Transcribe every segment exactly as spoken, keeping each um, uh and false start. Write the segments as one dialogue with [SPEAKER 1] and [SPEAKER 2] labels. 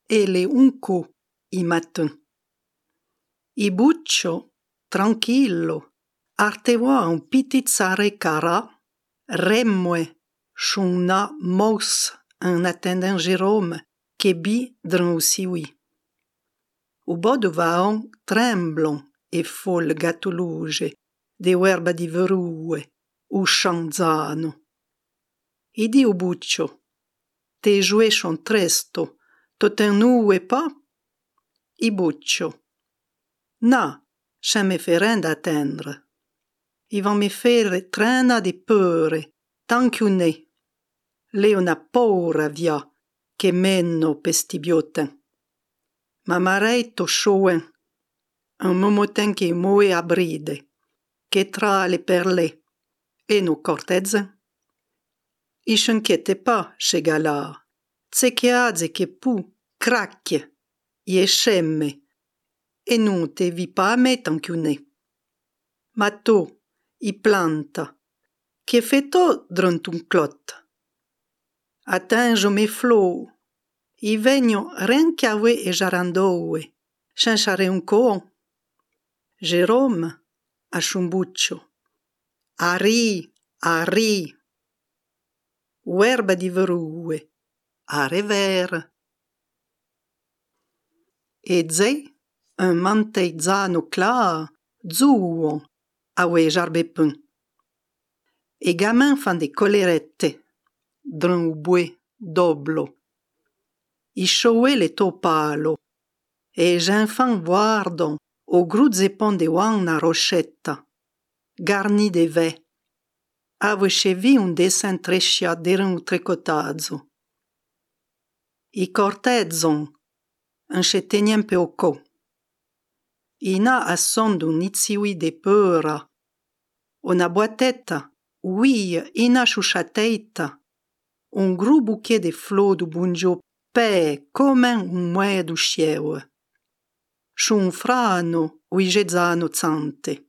[SPEAKER 1] e le unco i matin. I buccio, tranquillo, artevoa un pitit sare cara, remmoe, chuna mous un attendant Jérôme, che bi dran o siwi. O bo do vaon tremblon e fol gatologe, de erba di verue, o chanzano. I di o buccio, te jouechon tresto, tot un nu e pa? I buccio. Na, cha me fe ren d'attendre. I van me fere trena de peure, tanchiune. Leo na paura via, che menno pesti bioten. Ma marei to shoen, un momoten che moe a bride, che tra le perle, e no cortezen. I s'inquiete pas, che gala, tse che aze che pu, cracchie, i e scemme, e non te vi pa a me tanchiune. Ma to, i planta, che feto drant un clot. Attingo me flo, i vegno ren chiawe e jarandowe, chanciare un coon. Jérôme, a chumbuccio. Arri, arri. Uerba di verue, a rever. E zei, un manteizano clar, zuon, a we jarbepun. E gamin fan de colerette, dran o bue, doblo. I choue le to palo, e j'enfant guardon o gruzepon de oan na rochetta, garni de ve. Ave chevi un dessin trescia d'eran o tricotazzo. I cortezon, un chetenien pe o co. Ina a son d'un niziui de peura. Una boitetta, oui, ina chuchateita. Un gros bouquet de flors du bunjo pe come un moe du scieue. Ch'un frano, ui gezzano zante.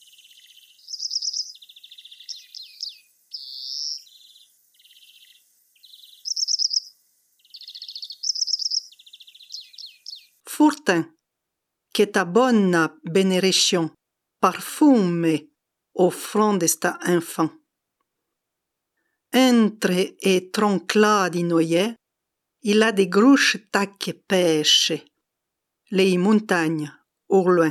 [SPEAKER 1] Furtin, che ta bonna benerection, parfume, offrant de sta enfant. Entre e troncla di noie, il a de gruche tacche pesce, le i montagna, au loin.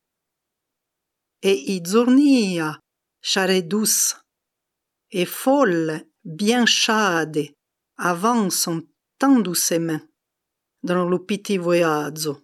[SPEAKER 1] E i zornia, chare douce, e folle, bien chade, avançon tan doucement, dans lo piti voiazzo.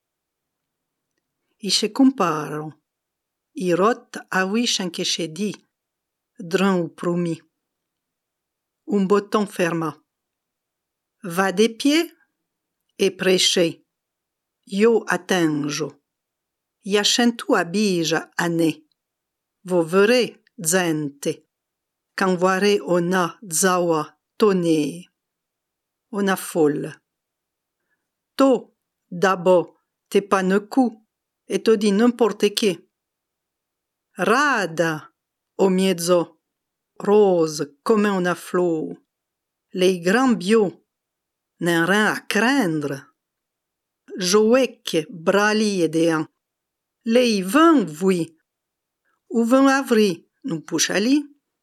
[SPEAKER 1] I se comparon, i rot avishan che se di, dran o promi. Un botton ferma. Va de pied e prêcher. Io attingo. Ia scentu abija a ne. Vo verrez, gente, quand voire ona zawa tone. Ona folle. To, d'abo, te pa ne cu, e to di n'importe che. Rada, o mezzo, rose, come una flor. Les grands bio, n'en rien à craindre. Joec, brali et déan. Les vins, oui. Ou vin avri, nous pouchali.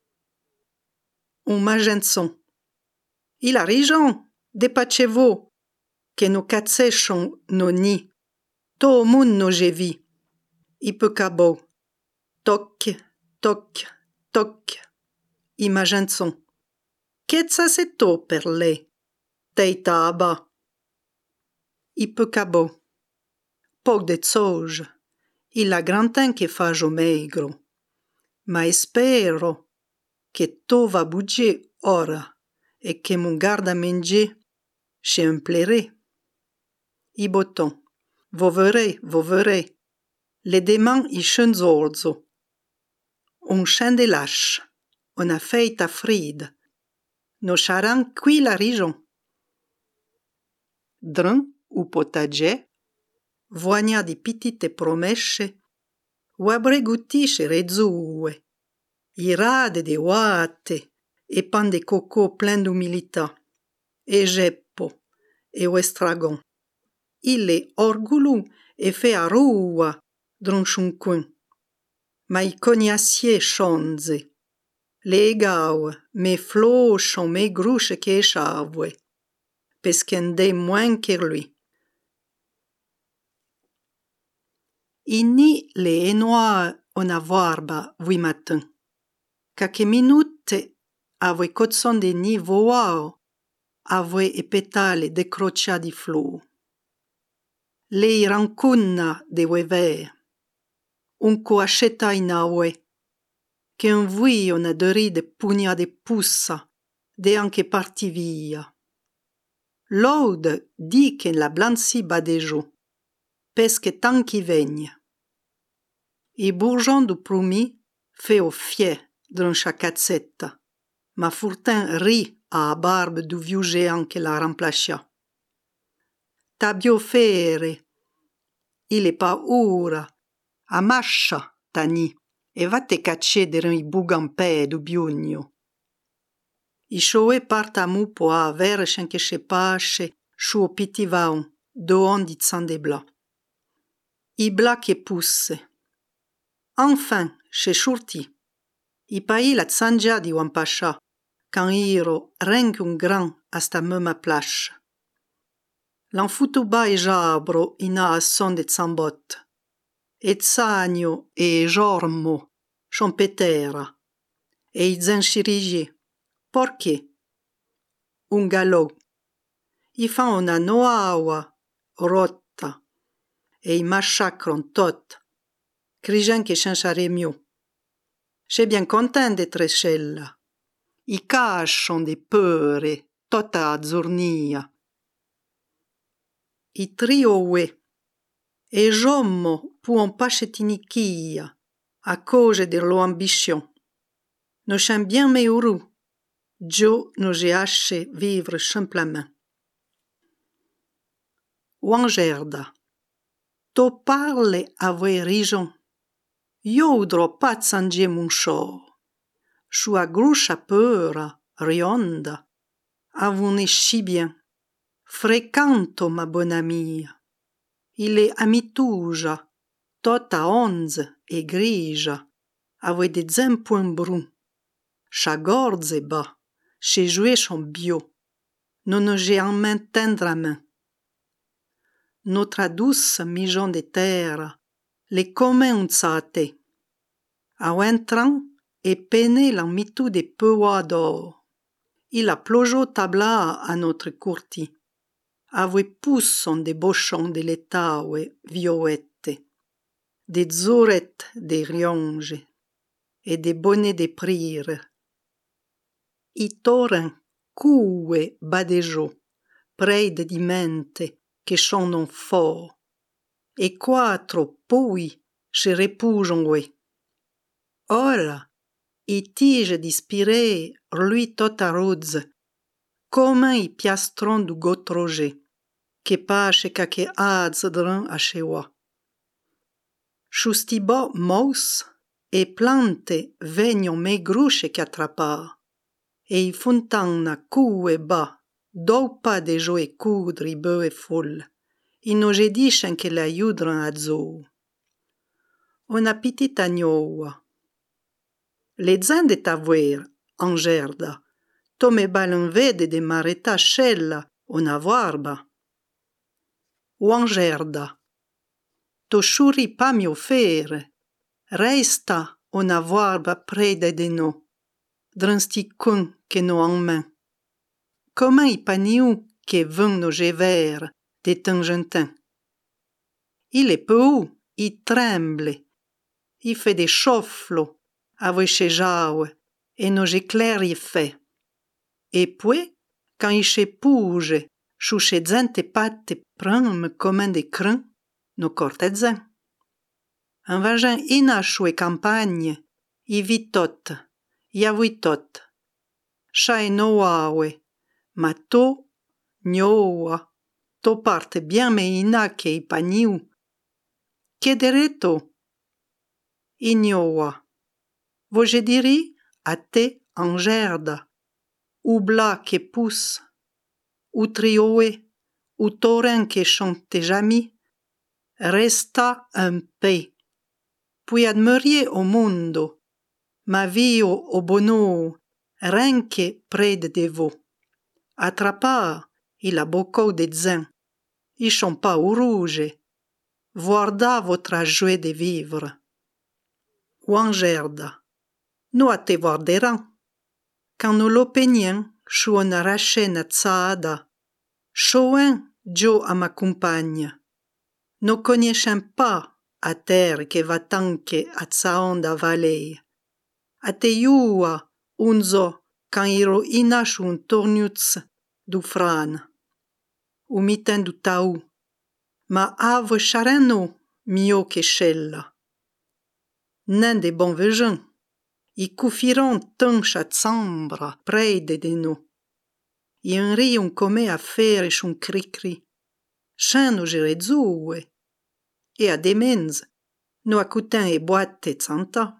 [SPEAKER 1] Un magenson. Il a raison, depacevo, que no catsechon no ni. To mun no jevi. I peut cabo. Toc, toc, toc. I magenson. Qu'est ça c'est to per le? Teita aba. I peut cabo. Poc de zoge. Il a grantin che fa jo meigro. Ma espero che to va bouger ora e che mon garda manger chez un plairé. I boton. Vo verrez, vo verrez. Le deman i schenzolzo. Un chen de lâche. On a feita fride. No charan qui la rijon. Dran ou potager, voigna di pitite promesce, o abregutisce rezzue, irade de oate, e pan de coco plein d'umilità, e geppo, e o estragon. il est orgoulou et fait a rua dron chun coin. Ma i cognacier chonze. Le gau, me flochon, me gruche che chavue. Pesqu'en de moins que lui. Inni le enoa ona varba vui matin. Ca che minute a voi cozon de ni voao, a voi e petale de crocia di flu. Le rancunna de voi ve. Un co asceta in aue. Che un vui ona dori de pugna de pussa, de anche parti via. L'ode di che la blanci badejo, pesche tanchi vegna. I bourgeon du prumi fe o fie dron chacazzetta, ma furtin ri a barbe du viu géant che la remplacia. Tabio fere, il est pas ora, a mascia, tani, e va te cacce de i bugampè du biugno. I shoe parta mu po a vere che che pasce, sciu pitivaun, doon di zande bla. I bla che pusse. Enfin, chez Shurti, i pai la zangia di Wampasha, quand iro renque un gran hasta mema plache. L'enfutuba e jabro ina a son de zambot, e zagno e jormo, chompetera, e i zanchirigi, porche? Un galò. I fa una noawa, rotta, e i massacron tot. Crigen che chanchare mieux. J'ai bien content d'être cella. I cachon de peure, tota azzurnia. I trioue. E jommo puon pachetinichia, a cause de lo ambition. No chan bien meuru. Jo no j'ai hache vivre simplement. Wangerda. To parle a voi rijon. Iodro pazzangie mun show. Sua gruscia pura, rionda. Avune si bien. Frequento ma bona mia. Il est amituja, tota onze e grigia. Avoi de zempoin brun. Chagorze ba. Che joué son bio. Non j'ai en main tendre à main. Notre douce mijon de terre. Le començate. Au entrant, e pene l'en mitu de peua d'or. Il a plojo tabla a notre curti. Avue pusson de bochon de letaue violette, de zoret de rionge, e de bonnet de prire. I toren cue badejo, preide di mente, che sono fort. E quattro poi se repujongue. Ora, i tige d'ispiré lui tota rozze, come i piastron du gotroge, che pace ca che azzedran a chewa. Chustibo mous e plante vegnon me gruche che attrapa, e i fontanna cue ba, dopa de jo e cudri beu e fol. I no je dicen che le aiudran a zo. Una pitita gnoa. Le zende tavuer, Angerda, tome balen vede de mareta scella una varba. O Angerda, to shuri pa mio fere, resta una varba prede de no, dransti cun che no en main. Come i paniu che ven no gever, de tangentin. Il est peu, il tremble, il fait des chaufflots, avoi che jaue, e no j'éclaire il fait. Et puis, quand il che pouge, chou che zente patte prame comme des crins, no corte zen. Un vagin inacho e campagne, i vit tot, i avui tot. Chai noaue, ma to, gnoa, to parte bien me ina che i paniu. Chiedereto? Ignoa. Voje diri a te Angerda, ou bla che pousse, ou trioe, o torrent che chante jami, resta un pe. Pui admirier o mondo, ma vio o bono, renche près de vo. Attrapar il abocou de zin, i champa o rouge, guarda votre joie de vivre. O angerda, no a te guarderan, quand no lo penien, chou on arrachen azzada, chouen jo a ma compagna. No cognecem pas a terre che va tanche a zaonda valei. A te iua unzo quand iro inash un torniuz du fran. O miten du tau, ma ave chareno mio che scella. Nen de bon vegen, i cufiron tanch a zambra preide de no. I un rion come a fere shun cri-cri, chien no gere zoue, e a demenz, no acoutin e boate zanta.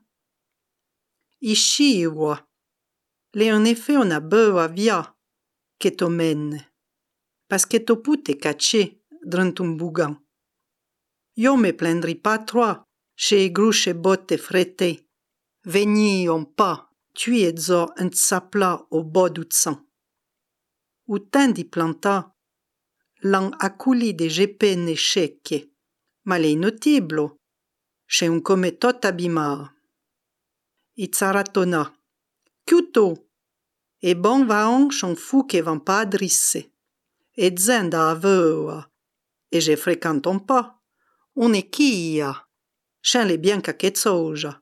[SPEAKER 1] I chiua, le en effet on a beu a via, che to menne, parce que to pute caché drant un bougan. Io me plendri pas trois, che gruche botte frette, vegni on pas, tui et zo un tsapla au bas du sang. Ou ten di planta, l'an acculi de gepene checche, ma le notiblo, che un come tot abimar. I zaratona, chiuto, e bon vaon chon fu che van pas adrisse, e zenda aveua, e je fréquenton pas, on e chia, chen le bien caquezzoja.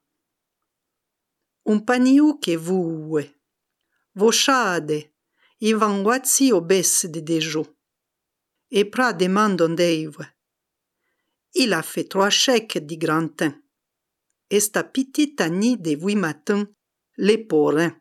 [SPEAKER 1] Un paniu che vue, vochade, i van guazzi obesse de dejo, e pra demandon deive. Il a fait trois chèques di grantin. Esta petita ni de vui matin, le porin.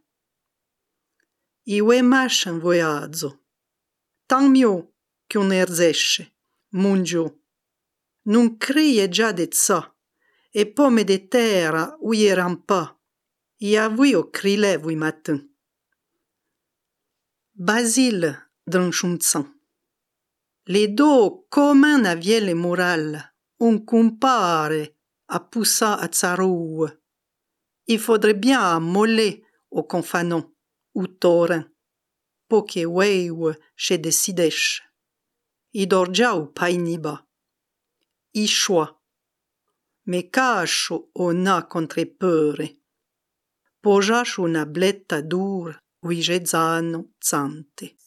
[SPEAKER 1] I ue mach un voiazzo. Tant mieux qu'on erzesce, mon Dio. Non crie già de ça, e pomme de terra uieran pas. I a vui o crile vui matin. Basile dranchunzan. Les dos comme un aviele moral, on compare a poussa a tsaroue. Il faudrait bien moller au confanon, ou toren, po che weiwe che decidesce. I dorgia u painiba. I choix. Me cacho o na contre pere. Pojaš una bletta dur, ui zano zante.